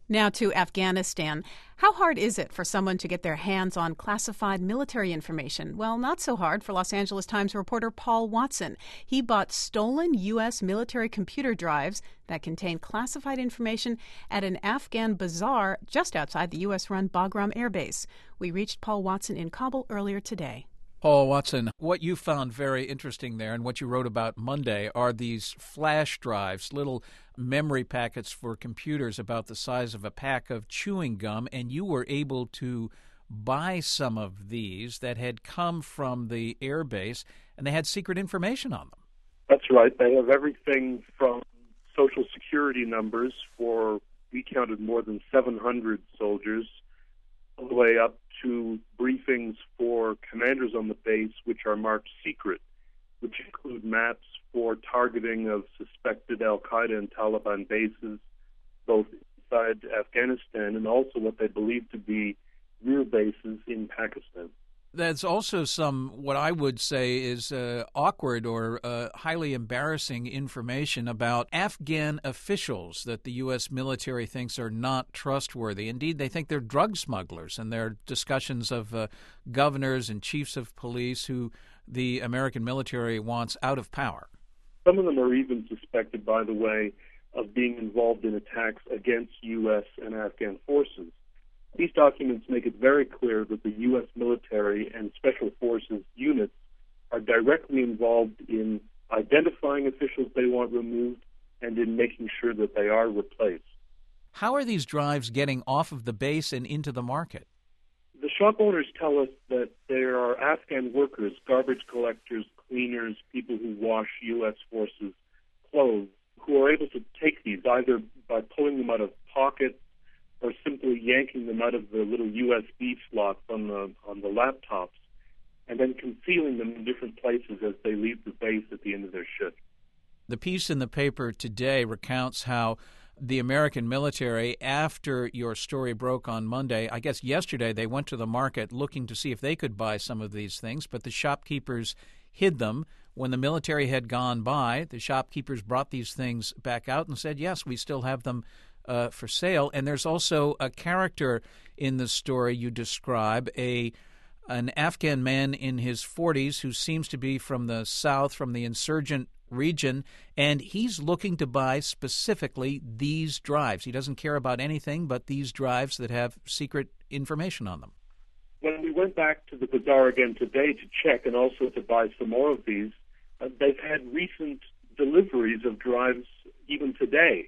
Now to Afghanistan. How hard is it for someone to get their hands on classified military information? Well, not so hard for Los Angeles Times reporter Paul Watson. He bought stolen U.S. military computer drives that contain classified information at an Afghan bazaar just outside the U.S.-run Bagram Air Base. We reached Paul Watson in Kabul earlier today. Paul Watson, what you found very interesting there and what you wrote about Monday are these flash drives, little memory packets for computers about the size of a pack of chewing gum, and you were able to buy some of these that had come from the air base, and they had secret information on them. That's right. They have everything from Social Security numbers for, we counted more than 700 soldiers, all the way up to briefings for commanders on the base, which are marked secret, which include maps for targeting of suspected al-Qaeda and Taliban bases, both inside Afghanistan and also what they believe to be rear bases in Pakistan. That's also some, what I would say is awkward or highly embarrassing information about Afghan officials that the U.S. military thinks are not trustworthy. Indeed, they think they're drug smugglers, and there are discussions of governors and chiefs of police who the American military wants out of power. Some of them are even suspected, by the way, of being involved in attacks against U.S. and Afghan forces. These documents make it very clear that the U.S. military and special forces units are directly involved in identifying officials they want removed and in making sure that they are replaced. How are these drives getting off of the base and into the market? The shop owners tell us that there are Afghan workers, garbage collectors, cleaners, people who wash U.S. forces' clothes, who are able to take these either by pulling them out of pockets or simply yanking them out of the little USB slots on the laptops, and then concealing them in different places as they leave the base at the end of their shift. The piece in the paper today recounts how the American military, after your story broke on Monday, I guess yesterday, they went to the market looking to see if they could buy some of these things, but the shopkeepers hid them. When the military had gone by, the shopkeepers brought these things back out and said, yes, we still have them for sale. And there's also a character in the story you describe, an Afghan man in his 40s who seems to be from the south, from the insurgent region, and he's looking to buy specifically these drives. He doesn't care about anything but these drives that have secret information on them. When we went back to the bazaar again today to check and also to buy some more of these, they've had recent deliveries of drives even today.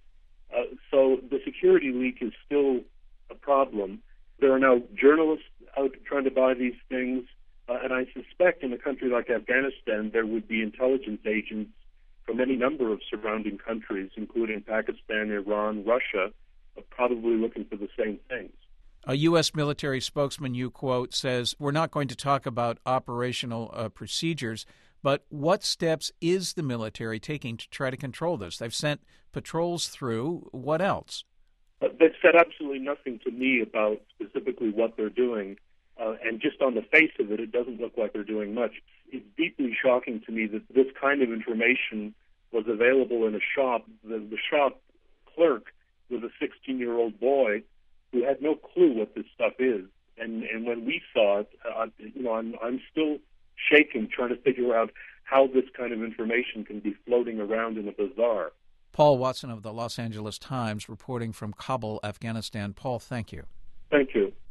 So the security leak is still a problem. There are now journalists out trying to buy these things, and I suspect in a country like Afghanistan there would be intelligence agents from any number of surrounding countries, including Pakistan, Iran, Russia, probably looking for the same things. A U.S. military spokesman you quote says, we're not going to talk about operational procedures, but what steps is the military taking to try to control this? They've sent patrols through. What else? They've said absolutely nothing to me about specifically what they're doing. And just on the face of it, it doesn't look like they're doing much. It's deeply shocking to me that this kind of information was available in a shop. The shop clerk was a 16-year-old boy who had no clue what this stuff is. And when we saw it, I'm still shaking trying to figure out how this kind of information can be floating around in a bazaar. Paul Watson of the Los Angeles Times reporting from Kabul, Afghanistan. Paul, thank you. Thank you.